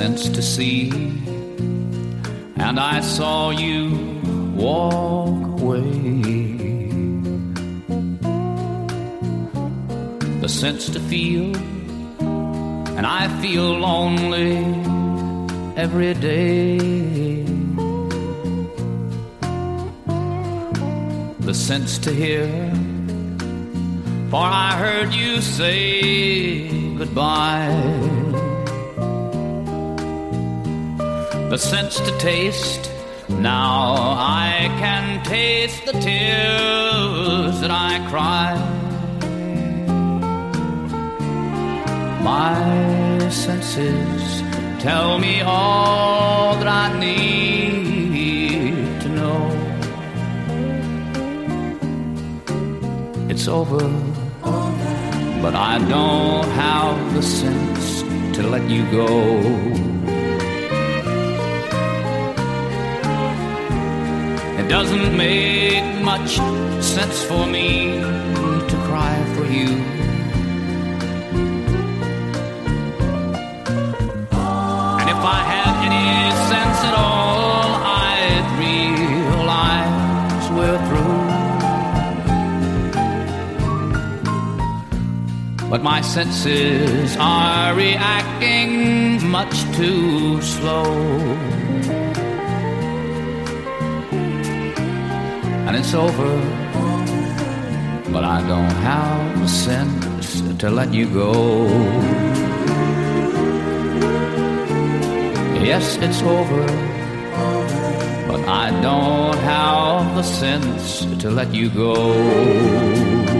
sense to see, and I saw you walk away. The sense to feel, and I feel lonely every day. The sense to hear, for I heard you say goodbye. The sense to taste, now I can taste the tears that I cry. My senses tell me all that I need to know. It's over, but I don't have the sense to let you go. It doesn't make much sense for me to cry for you. And if I had any sense at all, I'd realize we're through. But my senses are reacting much too slow. And it's over, but I don't have the sense to let you go. Yes, it's over, but I don't have the sense to let you go.